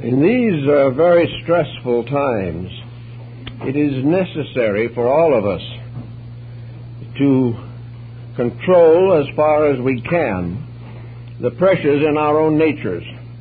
In these very stressful times, it is necessary for all of us to control as far as we can the pressures in our own natures.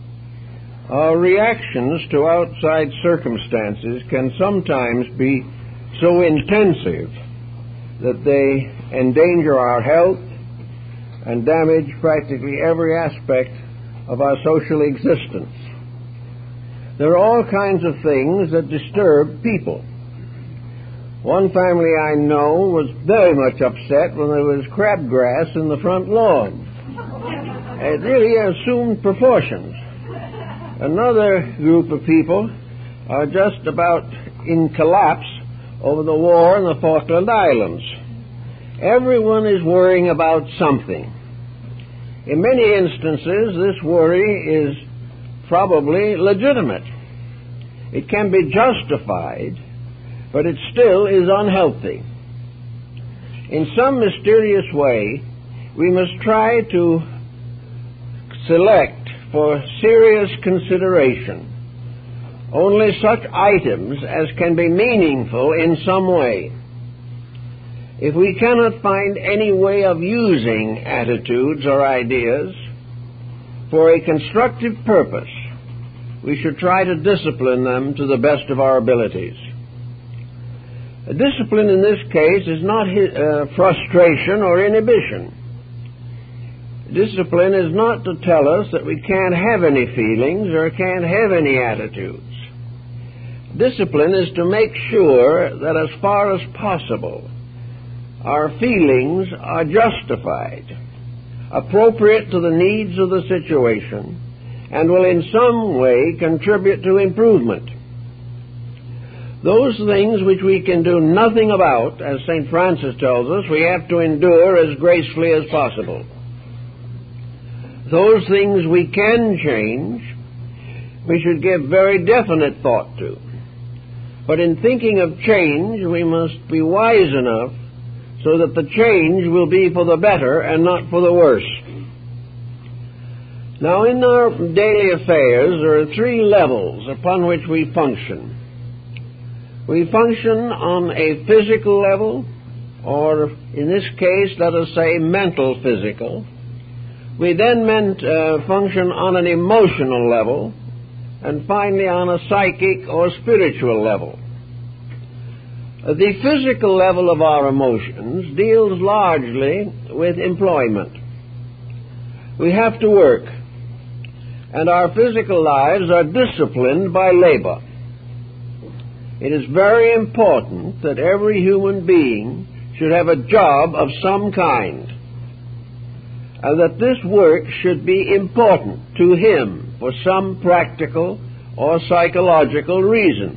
Our reactions to outside circumstances can sometimes be so intensive that they endanger our health and damage practically every aspect of our social existence. There are all kinds of things that disturb people. One family I know was very much upset when there was crabgrass in the front lawn. It really assumed proportions. Another group of people are just about in collapse over the war in the Falkland Islands. Everyone is worrying about something. In many instances, this worry is probably legitimate. It can be justified, but it still is unhealthy. In some mysterious way, we must try to select for serious consideration only such items as can be meaningful in some way. If we cannot find any way of using attitudes or ideas for a constructive purpose, we should try to discipline them to the best of our abilities. Discipline in this case is not frustration or inhibition. Discipline is not to tell us that we can't have any feelings or can't have any attitudes. Discipline is to make sure that as far as possible, our feelings are justified, appropriate to the needs of the situation, and will in some way contribute to improvement. Those things which we can do nothing about, as St. Francis tells us, we have to endure as gracefully as possible. Those things we can change, we should give very definite thought to. But in thinking of change, we must be wise enough so that the change will be for the better and not for the worse. Now, in our daily affairs, there are three levels upon which we function. We function on a physical level, or in this case, let us say mental physical. We then function on an emotional level, and finally on a psychic or spiritual level. The physical level of our emotions deals largely with employment. We have to work, and our physical lives are disciplined by labor. It is very important that every human being should have a job of some kind, and that this work should be important to him for some practical or psychological reason.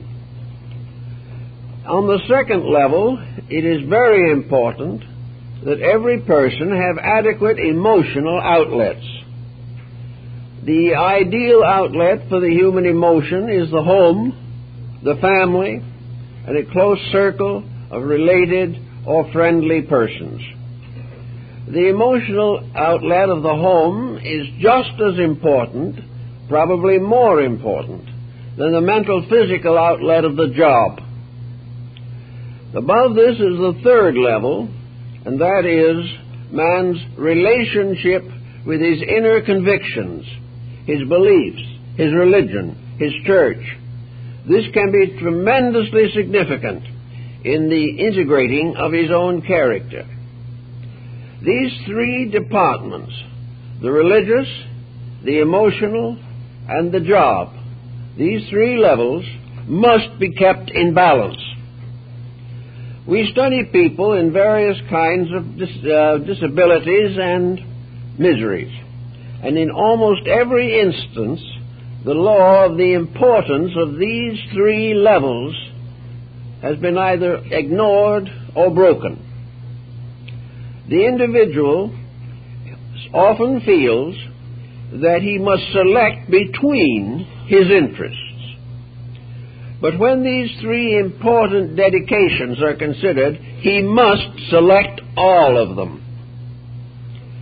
On the second level, it is very important that every person have adequate emotional outlets. The ideal outlet for the human emotion is the home, the family, and a close circle of related or friendly persons. The emotional outlet of the home is just as important, probably more important, than the mental physical outlet of the job. Above this is the third level, and that is man's relationship with his inner convictions, his beliefs, his religion, his church. This can be tremendously significant in the integrating of his own character. These three departments, the religious, the emotional, and the job, these three levels must be kept in balance. We study people in various kinds of disabilities and miseries, and in almost every instance, the law of the importance of these three levels has been either ignored or broken. The individual often feels that he must select between his interests. But when these three important dedications are considered, he must select all of them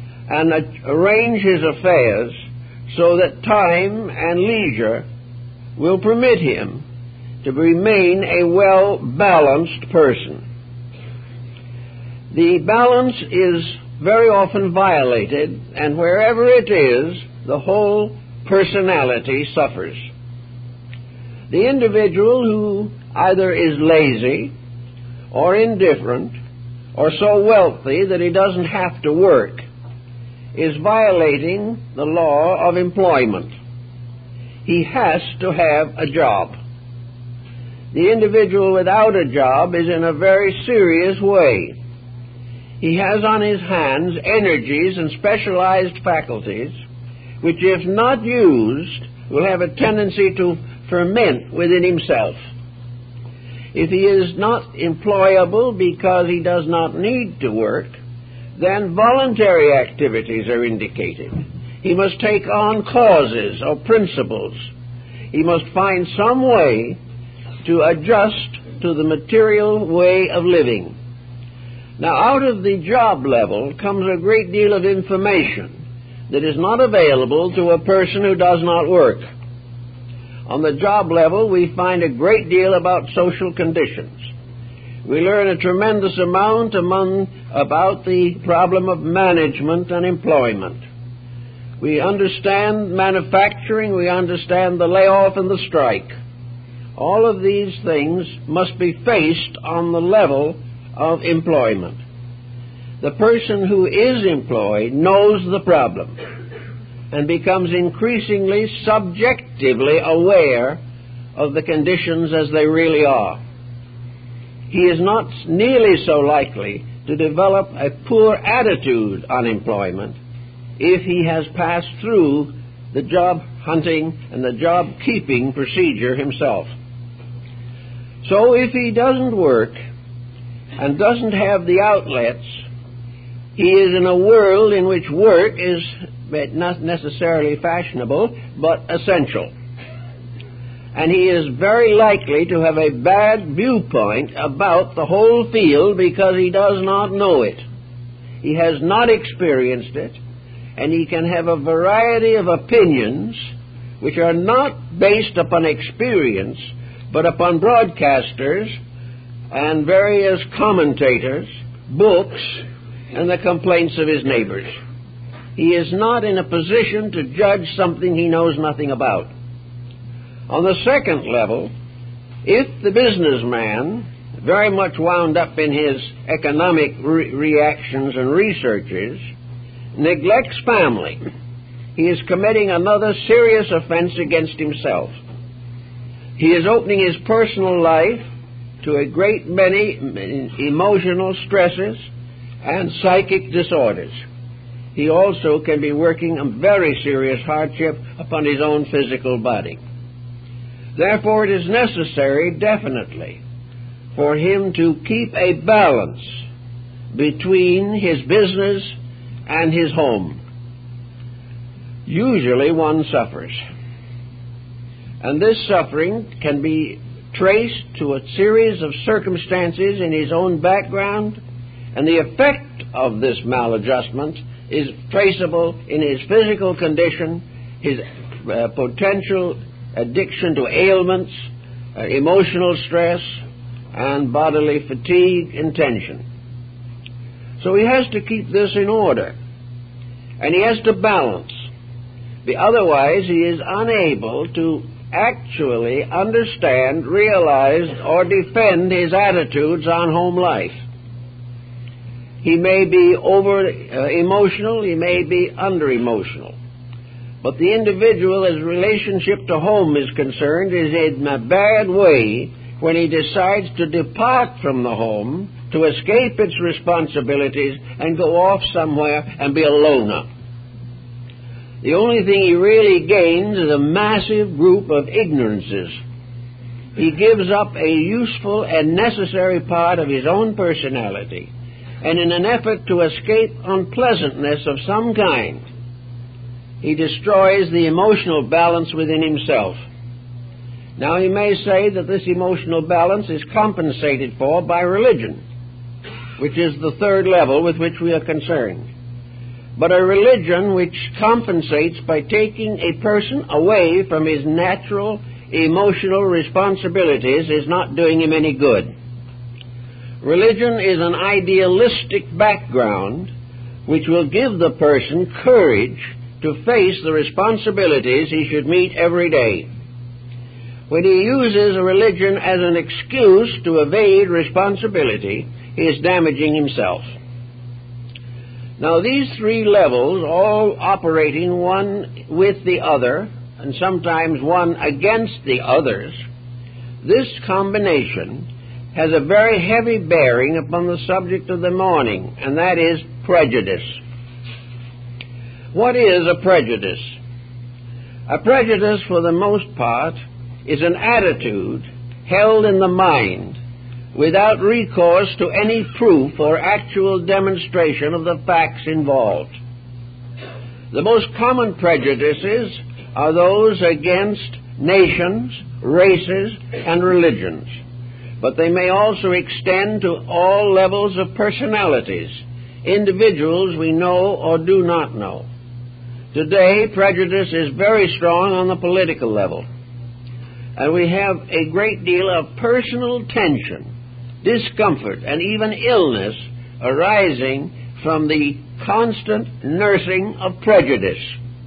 and arrange his affairs so that time and leisure will permit him to remain a well-balanced person. The balance is very often violated, and wherever it is, the whole personality suffers. The individual who either is lazy or indifferent or so wealthy that he doesn't have to work is violating the law of employment. He has to have a job. The individual without a job is in a very serious way. He has on his hands energies and specialized faculties which, if not used, will have a tendency to ferment within himself. If he is not employable because he does not need to work, then voluntary activities are indicated. He must take on causes or principles. He must find some way to adjust to the material way of living. Now, out of the job level comes a great deal of information that is not available to a person who does not work. On the job level, we find a great deal about social conditions. We learn a tremendous amount about the problem of management and employment. We understand manufacturing, we understand the layoff and the strike. All of these things must be faced on the level of employment. The person who is employed knows the problem and becomes increasingly subjectively aware of the conditions as they really are. He is not nearly so likely to develop a poor attitude on employment if he has passed through the job hunting and the job keeping procedure himself. So if he doesn't work and doesn't have the outlets, he is in a world in which work is not necessarily fashionable, but essential. And he is very likely to have a bad viewpoint about the whole field because he does not know it. He has not experienced it, and he can have a variety of opinions which are not based upon experience, but upon broadcasters and various commentators, books, and the complaints of his neighbors. He is not in a position to judge something he knows nothing about. On the second level, if the businessman, very much wound up in his economic reactions and researches, neglects family, he is committing another serious offense against himself. He is opening his personal life to a great many emotional stresses and psychic disorders. He also can be working a very serious hardship upon his own physical body. Therefore, it is necessary, definitely, for him to keep a balance between his business and his home. Usually one suffers. And this suffering can be traced to a series of circumstances in his own background, and the effect of this maladjustment is traceable in his physical condition, his potential addiction to ailments, emotional stress, and bodily fatigue and tension. So he has to keep this in order, and he has to balance. Otherwise, he is unable to actually understand, realize, or defend his attitudes on home life. He may be over-emotional, he may be under-emotional. But the individual, as relationship to home is concerned, is in a bad way when he decides to depart from the home, to escape its responsibilities, and go off somewhere and be a loner. The only thing he really gains is a massive group of ignorances. He gives up a useful and necessary part of his own personality, and in an effort to escape unpleasantness of some kind, he destroys the emotional balance within himself. Now, he may say that this emotional balance is compensated for by religion, which is the third level with which we are concerned. But a religion which compensates by taking a person away from his natural emotional responsibilities is not doing him any good. Religion is an idealistic background which will give the person courage to face the responsibilities he should meet every day. When he uses a religion as an excuse to evade responsibility, he is damaging himself. Now, these three levels, all operating one with the other, and sometimes one against the others, this combination has a very heavy bearing upon the subject of the morning, and that is prejudice. What is a prejudice? A prejudice, for the most part, is an attitude held in the mind without recourse to any proof or actual demonstration of the facts involved. The most common prejudices are those against nations, races, and religions, but they may also extend to all levels of personalities, individuals we know or do not know. Today, prejudice is very strong on the political level, and we have a great deal of personal tension, discomfort, and even illness arising from the constant nursing of prejudice.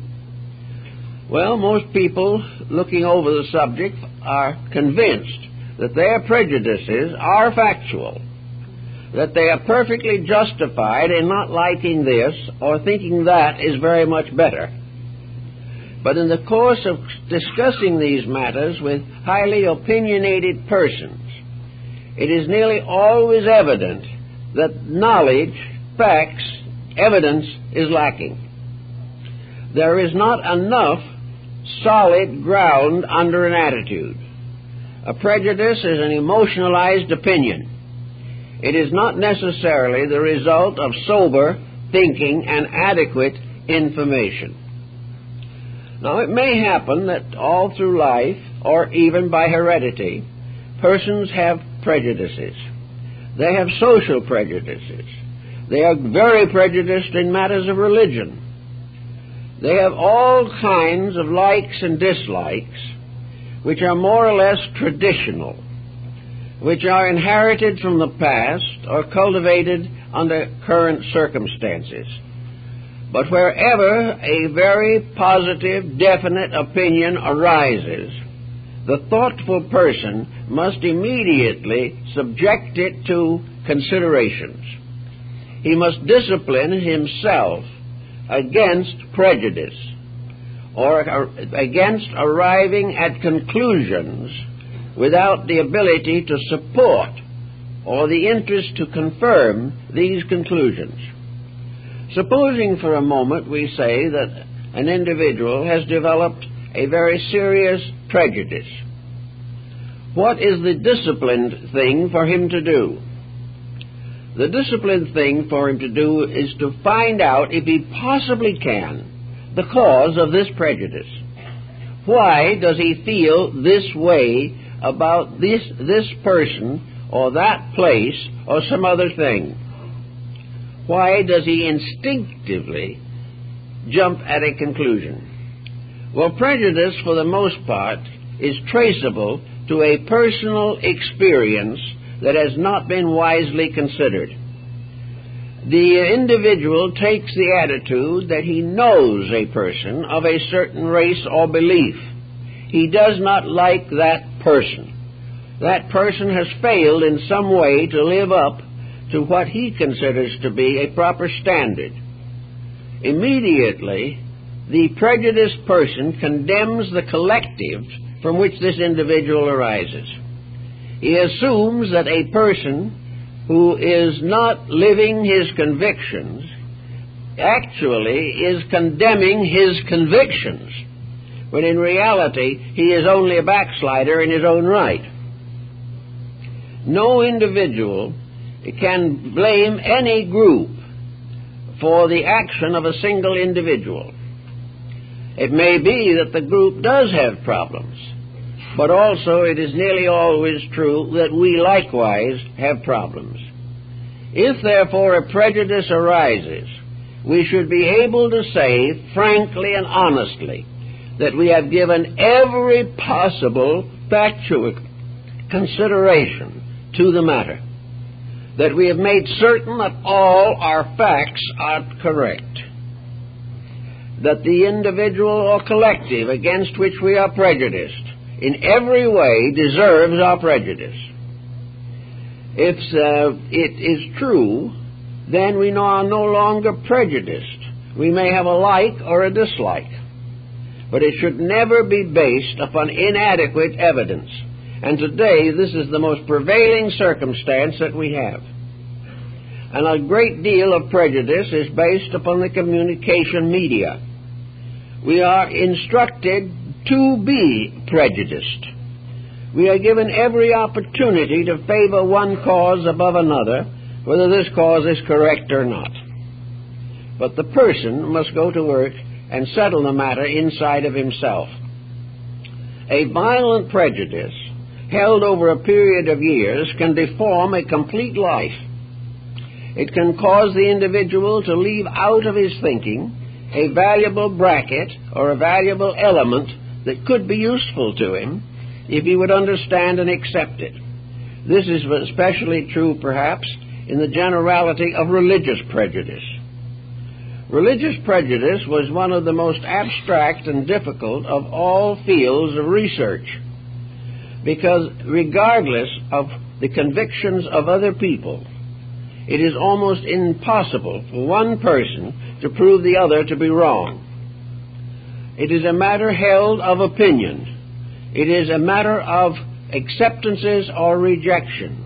Well, most people looking over the subject are convinced that their prejudices are factual, that they are perfectly justified in not liking this or thinking that is very much better. But in the course of discussing these matters with highly opinionated persons, it is nearly always evident that knowledge, facts, evidence is lacking. There is not enough solid ground under an attitude. A prejudice is an emotionalized opinion. It is not necessarily the result of sober thinking and adequate information. Now, it may happen that all through life, or even by heredity, persons have prejudices. They have social prejudices. They are very prejudiced in matters of religion. They have all kinds of likes and dislikes, which are more or less traditional, which are inherited from the past or cultivated under current circumstances. But wherever a very positive, definite opinion arises, the thoughtful person must immediately subject it to considerations. He must discipline himself against prejudice, or against arriving at conclusions without the ability to support or the interest to confirm these conclusions. Supposing for a moment we say that an individual has developed a very serious prejudice. What is the disciplined thing for him to do? The disciplined thing for him to do is to find out, if he possibly can, the cause of this prejudice. Why does he feel this way about this person or that place or some other thing? Why does he instinctively jump at a conclusion? Well, prejudice, for the most part, is traceable to a personal experience that has not been wisely considered. The individual takes the attitude that he knows a person of a certain race or belief. He does not like that person. That person has failed in some way to live up to what he considers to be a proper standard. Immediately, the prejudiced person condemns the collective from which this individual arises. He assumes that a person who is not living his convictions actually is condemning his convictions, when in reality he is only a backslider in his own right. No individual can blame any group for the action of a single individual. It may be that the group does have problems, but also it is nearly always true that we likewise have problems. If, therefore, a prejudice arises, we should be able to say frankly and honestly that we have given every possible factual consideration to the matter, that we have made certain that all our facts are correct, that the individual or collective against which we are prejudiced in every way deserves our prejudice. If it is true, then we are no longer prejudiced. We may have a like or a dislike, but it should never be based upon inadequate evidence. And today, this is the most prevailing circumstance that we have. And a great deal of prejudice is based upon the communication media. We are instructed to be prejudiced. We are given every opportunity to favor one cause above another, whether this cause is correct or not. But the person must go to work and settle the matter inside of himself. A violent prejudice held over a period of years can deform a complete life. It can cause the individual to leave out of his thinking a valuable bracket or a valuable element that could be useful to him if he would understand and accept it. This is especially true, perhaps, in the generality of religious prejudice. Religious prejudice was one of the most abstract and difficult of all fields of research, because regardless of the convictions of other people, it is almost impossible for one person to prove the other to be wrong. It is a matter held of opinion. It is a matter of acceptances or rejections.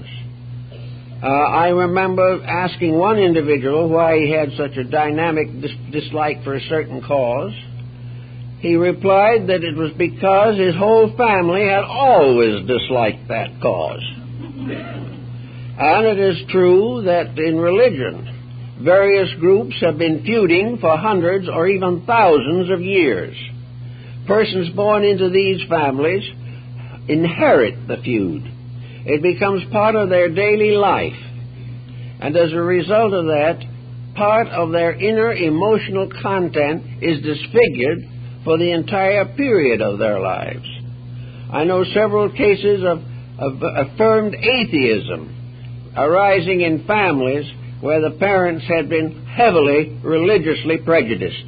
I remember asking one individual why he had such a dynamic dislike for a certain cause. He replied that it was because his whole family had always disliked that cause. And it is true that in religion, various groups have been feuding for hundreds or even thousands of years. Persons born into these families inherit the feud. It becomes part of their daily life. And as a result of that, part of their inner emotional content is disfigured for the entire period of their lives. I know several cases of affirmed atheism arising in families where the parents had been heavily religiously prejudiced.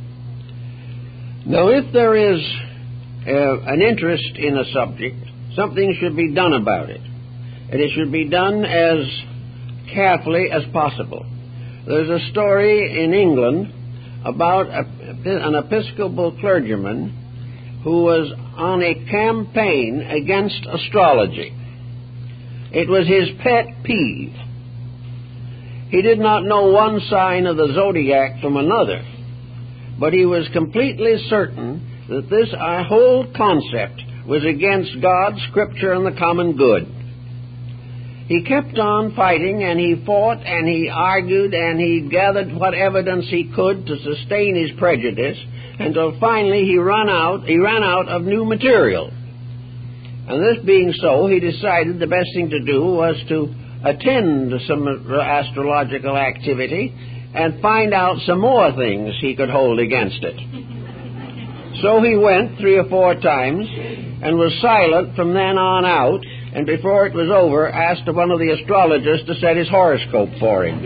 Now, if there is an interest in a subject, something should be done about it, and it should be done as carefully as possible. There's a story in England about an Episcopal clergyman who was on a campaign against astrology. It was his pet peeve. He did not know one sign of the zodiac from another, but he was completely certain that this whole concept was against God, Scripture, and the common good. He kept on fighting, and he fought, and he argued, and he gathered what evidence he could to sustain his prejudice, until finally he ran out of new material. And this being so, he decided the best thing to do was to attend some astrological activity and find out some more things he could hold against it. So he went 3 or 4 times and was silent from then on out, and before it was over, asked one of the astrologers to set his horoscope for him.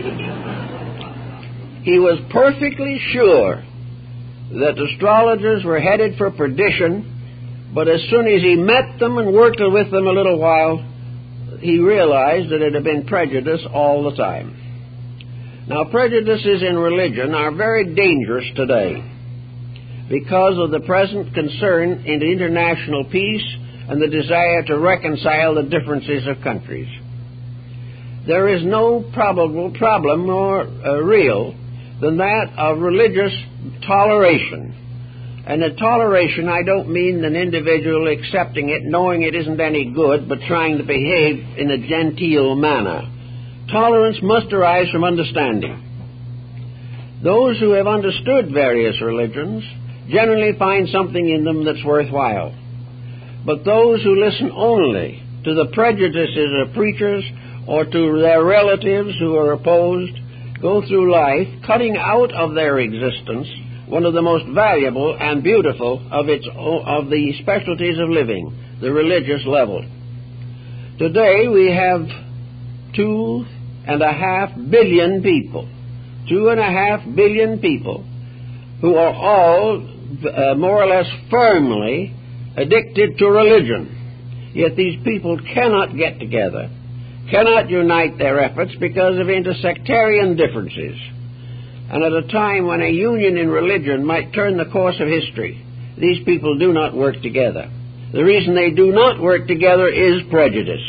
He was perfectly sure that astrologers were headed for perdition, but as soon as he met them and worked with them a little while, he realized that it had been prejudice all the time. Now, prejudices in religion are very dangerous today because of the present concern in international peace and the desire to reconcile the differences of countries. There is no probable problem more real than that of religious toleration. And in toleration, I don't mean an individual accepting it, knowing it isn't any good, but trying to behave in a genteel manner. Tolerance must arise from understanding. Those who have understood various religions generally find something in them that's worthwhile. But those who listen only to the prejudices of preachers or to their relatives who are opposed go through life cutting out of their existence one of the most valuable and beautiful of the specialties of living, the religious level. Today we have 2.5 billion people, 2.5 billion people who are all more or less firmly addicted to religion. Yet these people cannot get together, cannot unite their efforts because of intersectarian differences. And at a time when a union in religion might turn the course of history, these people do not work together. The reason they do not work together is prejudice.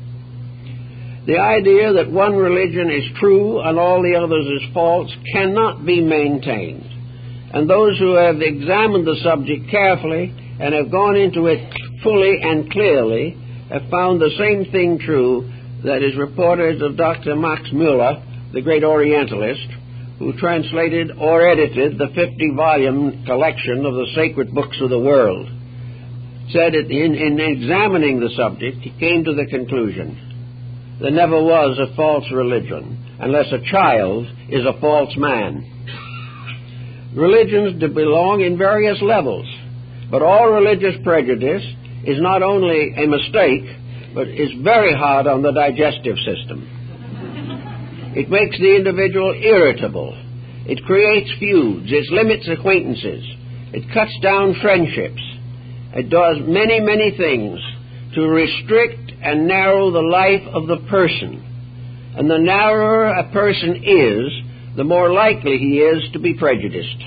The idea that one religion is true and all the others is false cannot be maintained. And those who have examined the subject carefully and have gone into it fully and clearly have found the same thing true that is reported of Dr. Max Muller, the great Orientalist, who translated or edited the 50-volume collection of the sacred books of the world. Said that in examining the subject, he came to the conclusion there never was a false religion unless a child is a false man. Religions belong in various levels, but all religious prejudice is not only a mistake, but is very hard on the digestive system. It makes the individual irritable. It creates feuds. It limits acquaintances. It cuts down friendships. It does many, many things to restrict and narrow the life of the person. And the narrower a person is, the more likely he is to be prejudiced.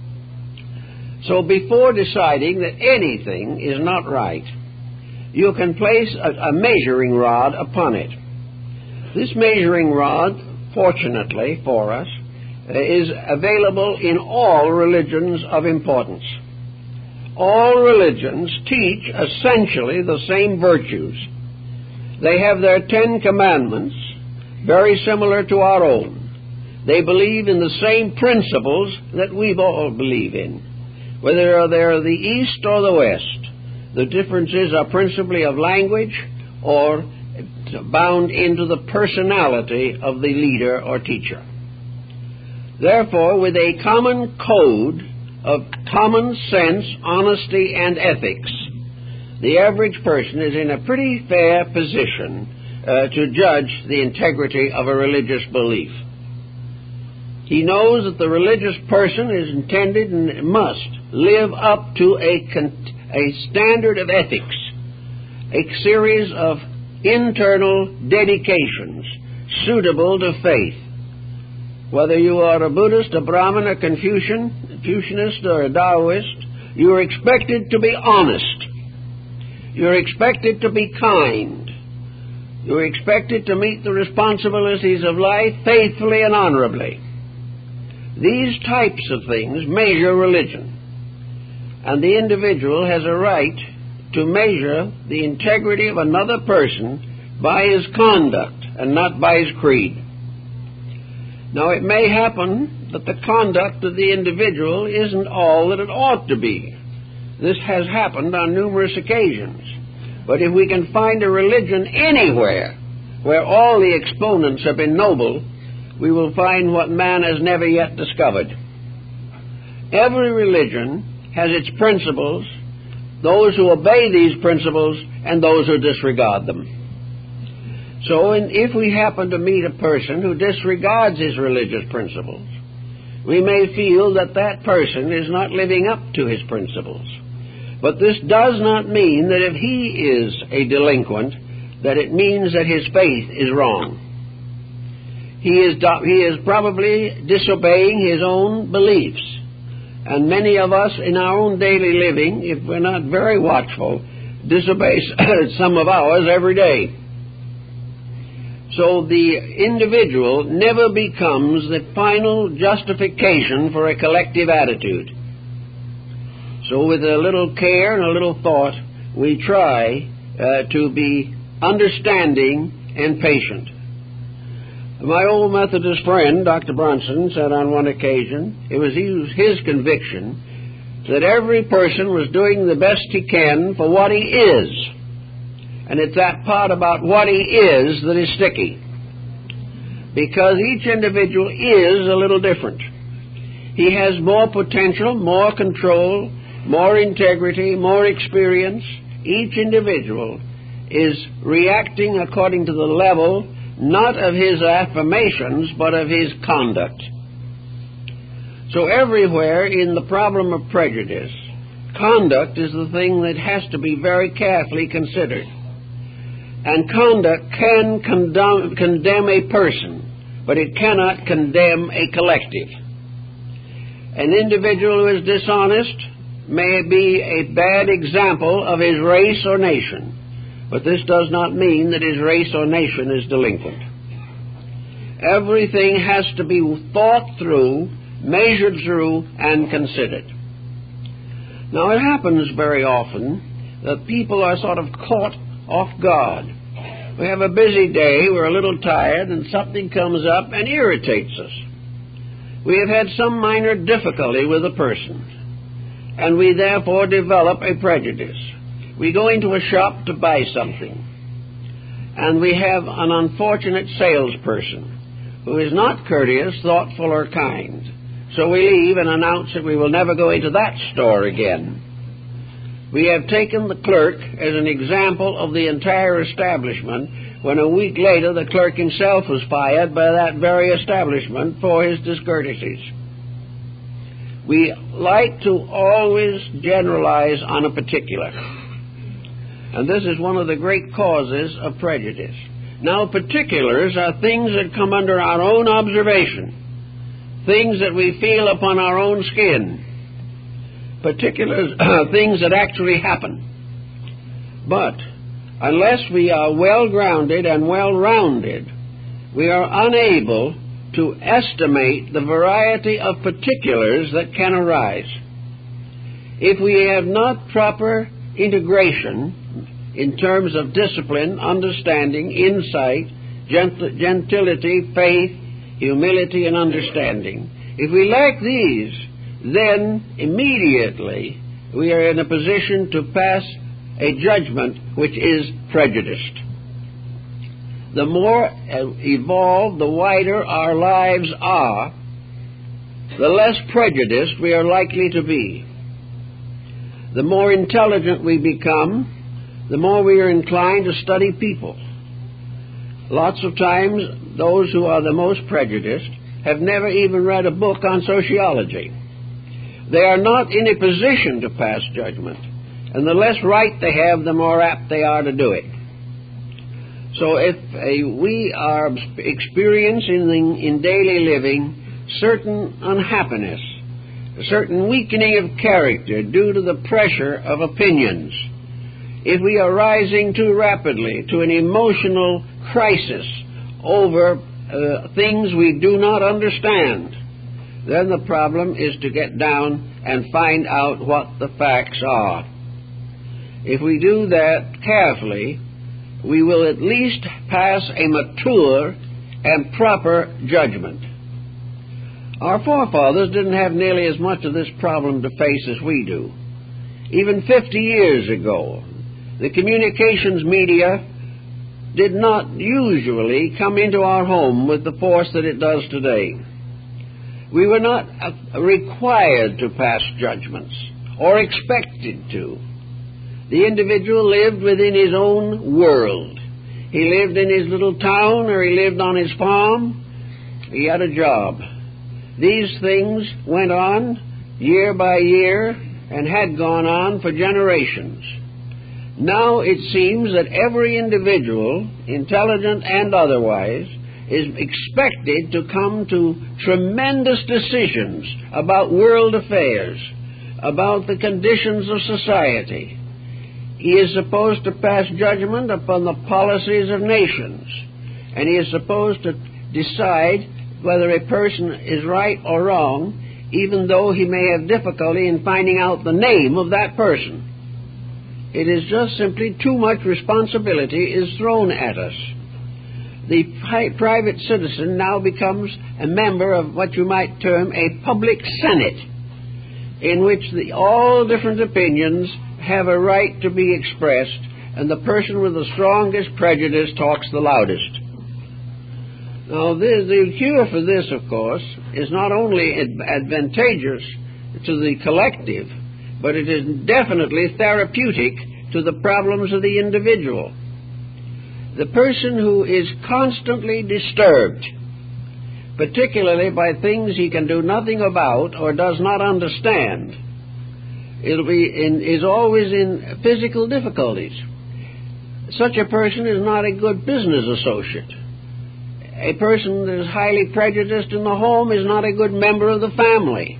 So before deciding that anything is not right, you can place a measuring rod upon it. This measuring rod, fortunately for us, is available in all religions of importance. All religions teach essentially the same virtues. They have their 10 commandments, very similar to our own. They believe in the same principles that we all believe in, whether they're the East or the West. The differences are principally of language or bound into the personality of the leader or teacher. Therefore, with a common code of common sense, honesty, and ethics, the average person is in a pretty fair position to judge the integrity of a religious belief. He knows that the religious person is intended and must live up to a standard of ethics, a series of internal dedications suitable to faith. Whether you are a Buddhist, a Brahmin, a Confucianist, or a Taoist, you are expected to be honest. You're expected to be kind. You're expected to meet the responsibilities of life faithfully and honorably. These types of things measure religion, and the individual has a right to measure the integrity of another person by his conduct and not by his creed. Now, it may happen that the conduct of the individual isn't all that it ought to be. This has happened on numerous occasions. But if we can find a religion anywhere where all the exponents have been noble, we will find what man has never yet discovered. Every religion has its principles, those who obey these principles, and those who disregard them. So if we happen to meet a person who disregards his religious principles, we may feel that that person is not living up to his principles. But this does not mean that if he is a delinquent, that it means that his faith is wrong. He is probably disobeying his own beliefs. And many of us in our own daily living, if we're not very watchful, disobey some of ours every day. So the individual never becomes the final justification for a collective attitude. So with a little care and a little thought, we try to be understanding and patient. My old Methodist friend, Dr. Bronson, said on one occasion, it was his conviction that every person was doing the best he can for what he is. And it's that part about what he is that is sticky. Because each individual is a little different. He has more potential, more control, more integrity, more experience. Each individual is reacting according to the level not of his affirmations, but of his conduct. So everywhere in the problem of prejudice, conduct is the thing that has to be very carefully considered. And conduct can condemn a person, but it cannot condemn a collective. An individual who is dishonest may be a bad example of his race or nation, but this does not mean that his race or nation is delinquent. Everything has to be thought through, measured through, and considered. Now, it happens very often that people are sort of caught off guard. We have a busy day, we're a little tired, and something comes up and irritates us. We have had some minor difficulty with a person, and we therefore develop a prejudice. We go into a shop to buy something, and we have an unfortunate salesperson who is not courteous, thoughtful, or kind. So we leave and announce that we will never go into that store again. We have taken the clerk as an example of the entire establishment, when a week later the clerk himself was fired by that very establishment for his discourtesies. We like to always generalize on a particular, and this is one of the great causes of prejudice. Now, particulars are things that come under our own observation, things that we feel upon our own skin. Particulars are things that actually happen. But unless we are well-grounded and well-rounded, we are unable to estimate the variety of particulars that can arise. If we have not proper integration in terms of discipline, understanding, insight, gentility, faith, humility, and understanding, if we lack these, then immediately we are in a position to pass a judgment which is prejudiced. The more evolved, the wider our lives are, the less prejudiced we are likely to be. The more intelligent we become, the more we are inclined to study people. Lots of times, those who are the most prejudiced have never even read a book on sociology. They are not in a position to pass judgment, and the less right they have, the more apt they are to do it. So if we are experiencing in daily living certain unhappiness, a certain weakening of character due to the pressure of opinions, if we are rising too rapidly to an emotional crisis over things we do not understand, then the problem is to get down and find out what the facts are. If we do that carefully, we will at least pass a mature and proper judgment. Our forefathers didn't have nearly as much of this problem to face as we do. Even 50 years ago, the communications media did not usually come into our home with the force that it does today. We were not required to pass judgments or expected to. The individual lived within his own world. He lived in his little town, or he lived on his farm. He had a job. These things went on year by year and had gone on for generations. Now it seems that every individual, intelligent and otherwise, is expected to come to tremendous decisions about world affairs, about the conditions of society. He is supposed to pass judgment upon the policies of nations, and he is supposed to decide whether a person is right or wrong, even though he may have difficulty in finding out the name of that person. It is just simply too much responsibility is thrown at us. The private citizen now becomes a member of what you might term a public senate, in which all different opinions have a right to be expressed, and the person with the strongest prejudice talks the loudest. Now, the cure for this, of course, is not only advantageous to the collective, but it is definitely therapeutic to the problems of the individual. The person who is constantly disturbed, particularly by things he can do nothing about or does not understand, is always in physical difficulties. Such a person is not a good business associate. A person that is highly prejudiced in the home is not a good member of the family.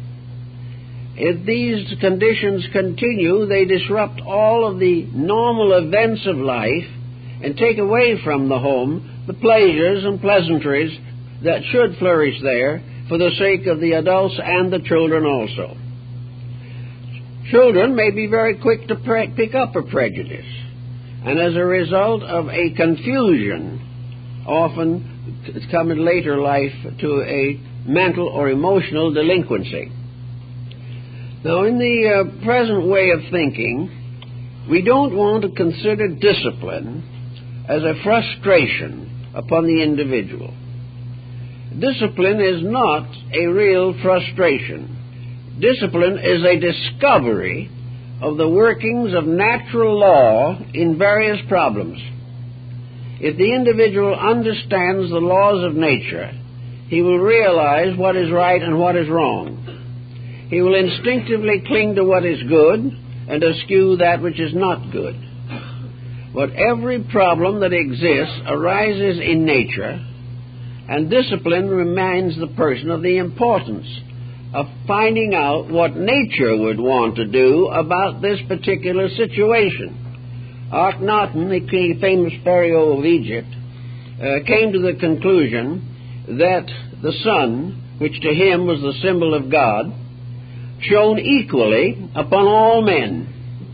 If these conditions continue, they disrupt all of the normal events of life and take away from the home the pleasures and pleasantries that should flourish there for the sake of the adults and the children also. Children may be very quick to pick up a prejudice, and as a result of a confusion, often come in later life to a mental or emotional delinquency. Now, in the present way of thinking, we don't want to consider discipline as a frustration upon the individual. Discipline is not a real frustration. Discipline is a discovery of the workings of natural law in various problems. If the individual understands the laws of nature, he will realize what is right and what is wrong. He will instinctively cling to what is good and eschew that which is not good. But every problem that exists arises in nature, and discipline reminds the person of the importance of finding out what nature would want to do about this particular situation. Akhenaten, the famous pharaoh of Egypt, came to the conclusion that the sun, which to him was the symbol of God, shone equally upon all men.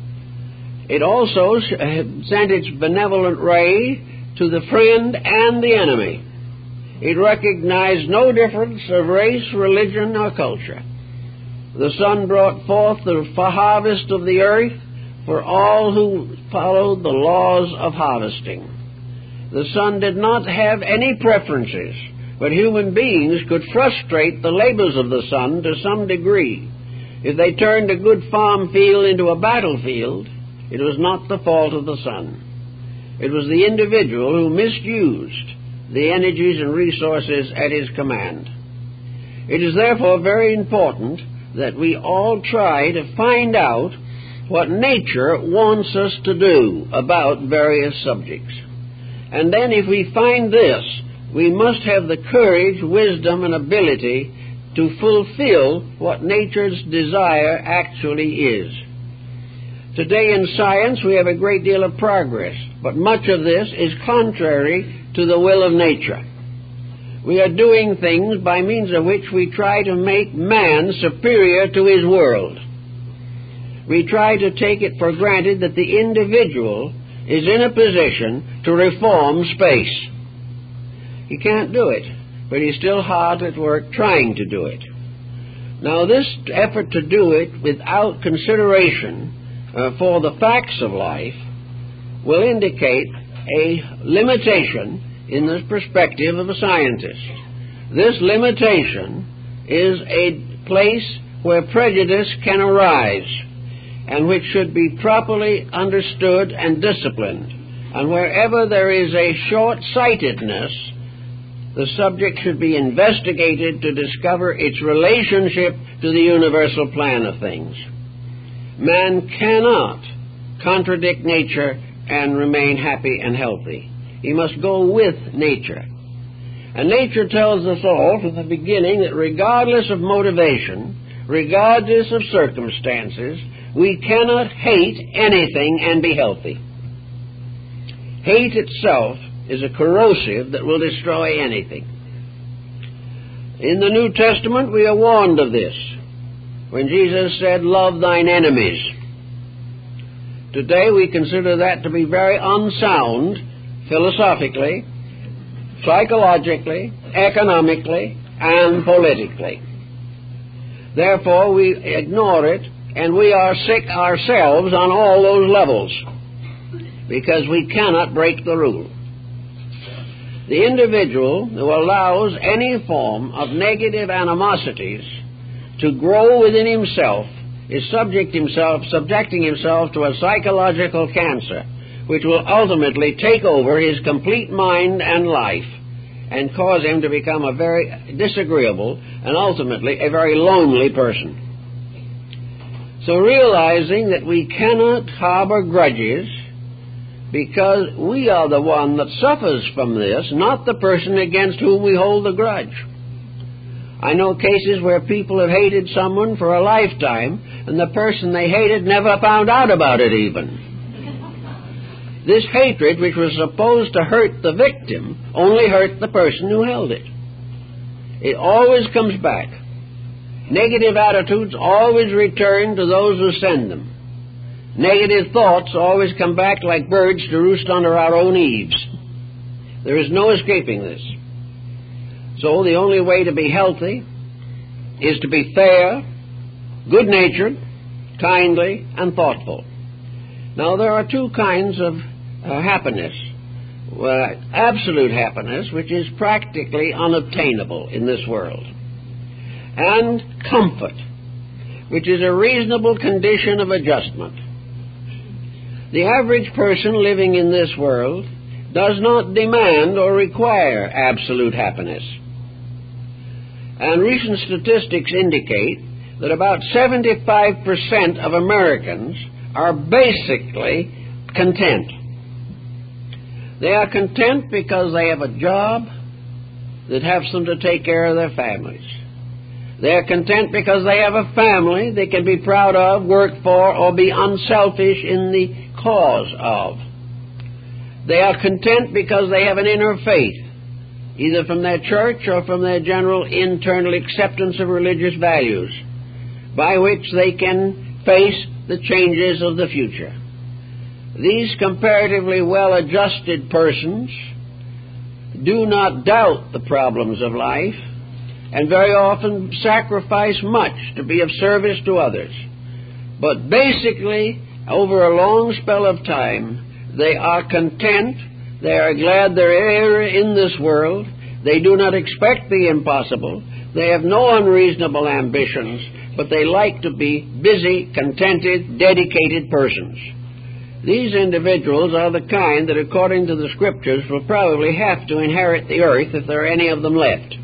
It also sent its benevolent ray to the friend and the enemy. It recognized no difference of race, religion, or culture. The sun brought forth the harvest of the earth for all who followed the laws of harvesting. The sun did not have any preferences, but human beings could frustrate the labors of the sun to some degree. If they turned a good farm field into a battlefield, it was not the fault of the sun. It was the individual who misused the energies and resources at his command. It is therefore very important that we all try to find out what nature wants us to do about various subjects. And then if we find this, we must have the courage, wisdom, and ability to fulfill what nature's desire actually is. Today in science we have a great deal of progress, but much of this is contrary to the will of nature. We are doing things by means of which we try to make man superior to his world. We try to take it for granted that the individual is in a position to reform space. He can't do it, but he's still hard at work trying to do it. Now, this effort to do it without consideration for the facts of life will indicate a limitation in the perspective of a scientist. This limitation is a place where prejudice can arise and which should be properly understood and disciplined. And wherever there is a short-sightedness, the subject should be investigated to discover its relationship to the universal plan of things. Man cannot contradict nature and remain happy and healthy. He must go with nature. And nature tells us all from the beginning that regardless of motivation, regardless of circumstances, we cannot hate anything and be healthy. Hate itself is a corrosive that will destroy anything. In the New Testament, we are warned of this when Jesus said, "Love thine enemies." Today, we consider that to be very unsound philosophically, psychologically, economically, and politically. Therefore, we ignore it, and we are sick ourselves on all those levels because we cannot break the rule. The individual who allows any form of negative animosities to grow within himself is subjecting himself to a psychological cancer, which will ultimately take over his complete mind and life and cause him to become a very disagreeable and ultimately a very lonely person. So realizing that we cannot harbor grudges because we are the one that suffers from this, not the person against whom we hold the grudge. I know cases where people have hated someone for a lifetime and the person they hated never found out about it even. This hatred, which was supposed to hurt the victim, only hurt the person who held it. It always comes back. Negative attitudes always return to those who send them. Negative thoughts always come back like birds to roost under our own eaves. There is no escaping this. So the only way to be healthy is to be fair, good-natured, kindly, and thoughtful. Now, there are two kinds of happiness. Absolute happiness, which is practically unobtainable in this world, and comfort, which is a reasonable condition of adjustment. The average person living in this world does not demand or require absolute happiness. And recent statistics indicate that about 75% of Americans are basically content. They are content because they have a job that helps them to take care of their families. They are content because they have a family they can be proud of, work for, or be unselfish in the cause of. They are content because they have an inner faith, either from their church or from their general internal acceptance of religious values, by which they can face the changes of the future. These comparatively well-adjusted persons do not doubt the problems of life and very often sacrifice much to be of service to others. But basically, over a long spell of time, they are content. They are glad they're here in this world. They do not expect the impossible. They have no unreasonable ambitions, but they like to be busy, contented, dedicated persons. These individuals are the kind that, according to the Scriptures, will probably have to inherit the earth if there are any of them left.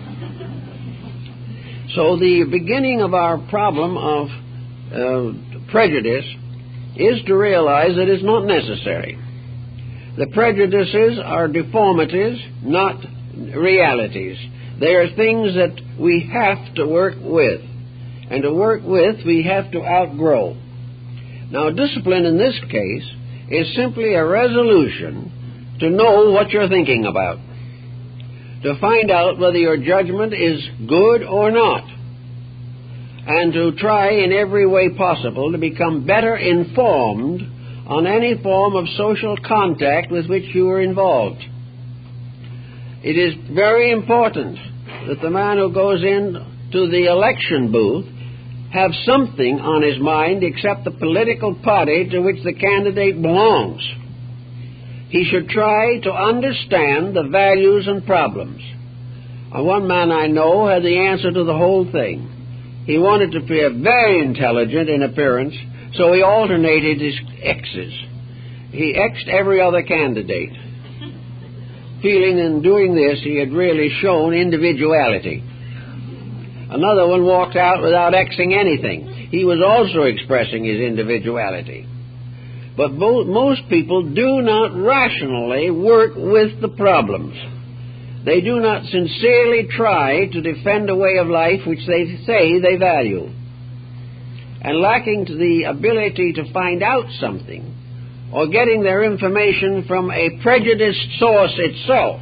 So the beginning of our problem of prejudice is to realize that it's not necessary. The prejudices are deformities, not realities. They are things that we have to work with. And to work with, we have to outgrow. Now, discipline in this case is simply a resolution to know what you're thinking about, to find out whether your judgment is good or not, and to try in every way possible to become better informed on any form of social contact with which you are involved. It is very important that the man who goes into the election booth have something on his mind except the political party to which the candidate belongs. He should try to understand the values and problems. One man I know had the answer to the whole thing. He wanted to be very intelligent in appearance, so he alternated his X's. He X'd every other candidate, feeling in doing this he had really shown individuality. Another one walked out without Xing anything. He was also expressing his individuality. But most people do not rationally work with the problems. They do not sincerely try to defend a way of life which they say they value. And lacking the ability to find out something, or getting their information from a prejudiced source itself,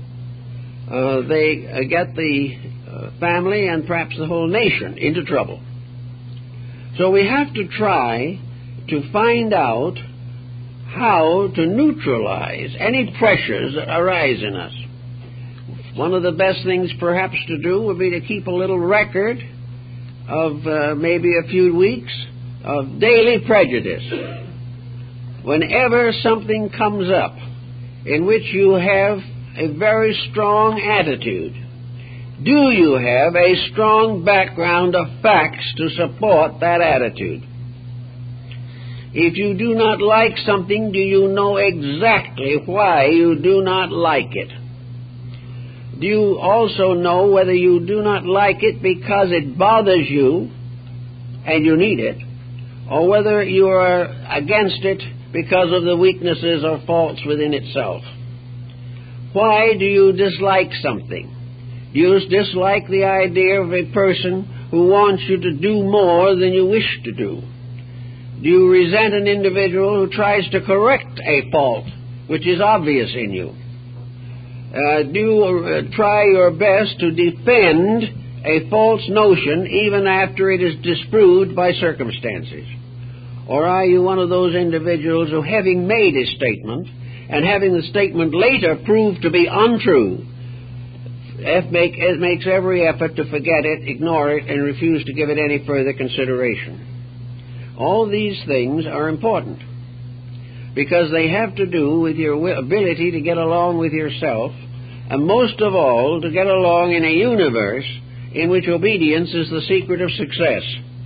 they get the family and perhaps the whole nation into trouble. So we have to try to find out how to neutralize any pressures that arise in us. One of the best things perhaps to do would be to keep a little record of maybe a few weeks of daily prejudice. Whenever something comes up in which you have a very strong attitude? Do you have a strong background of facts to support that attitude? If you do not like something, do you know exactly why you do not like it? Do you also know whether you do not like it because it bothers you and you need it, or whether you are against it because of the weaknesses or faults within itself? Why do you dislike something? Do you dislike the idea of a person who wants you to do more than you wish to do? Do you resent an individual who tries to correct a fault which is obvious in you? Do you try your best to defend a false notion even after it is disproved by circumstances? Or are you one of those individuals who, having made a statement and having the statement later proved to be untrue, makes every effort to forget it, ignore it, and refuse to give it any further consideration? All these things are important because they have to do with your ability to get along with yourself, and most of all, to get along in a universe in which obedience is the secret of success.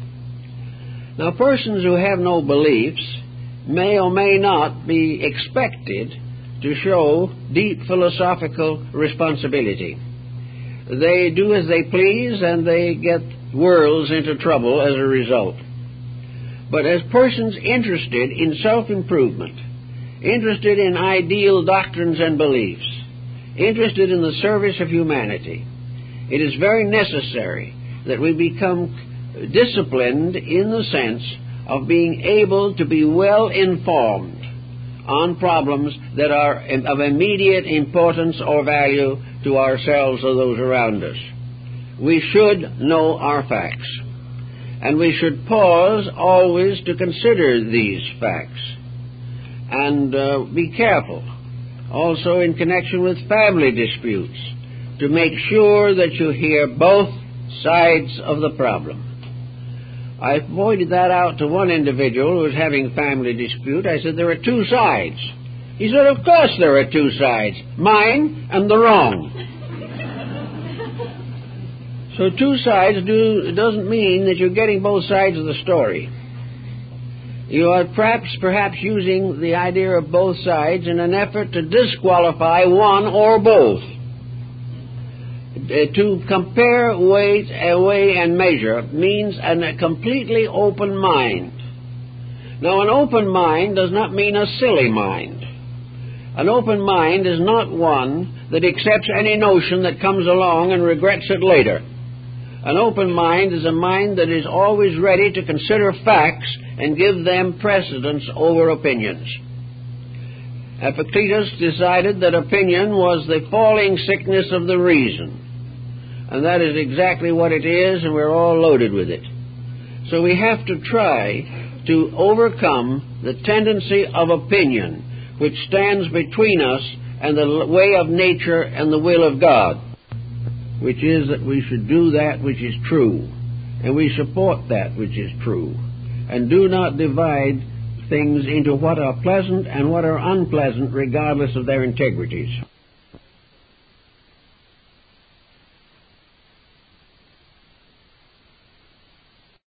Now, persons who have no beliefs may or may not be expected to show deep philosophical responsibility. They do as they please, and they get worlds into trouble as a result. But as persons interested in self-improvement, interested in ideal doctrines and beliefs, interested in the service of humanity, it is very necessary that we become disciplined in the sense of being able to be well informed on problems that are of immediate importance or value to ourselves or those around us. We should know our facts, and we should pause always to consider these facts, and be careful also in connection with family disputes to make sure that you hear both sides of the problem. I pointed that out to one individual who was having a family dispute. I said, there are two sides. He said, of course there are two sides, mine and the wrong. So two sides doesn't mean that you're getting both sides of the story. You are perhaps using the idea of both sides in an effort to disqualify one or both. To compare, weigh, and measure means a completely open mind. Now, an open mind does not mean a silly mind. An open mind is not one that accepts any notion that comes along and regrets it later. An open mind is a mind that is always ready to consider facts and give them precedence over opinions. Epictetus decided that opinion was the falling sickness of the reason. And that is exactly what it is, and we're all loaded with it. So we have to try to overcome the tendency of opinion which stands between us and the way of nature and the will of God, which is that we should do that which is true, and we support that which is true, and do not divide things into what are pleasant and what are unpleasant regardless of their integrities.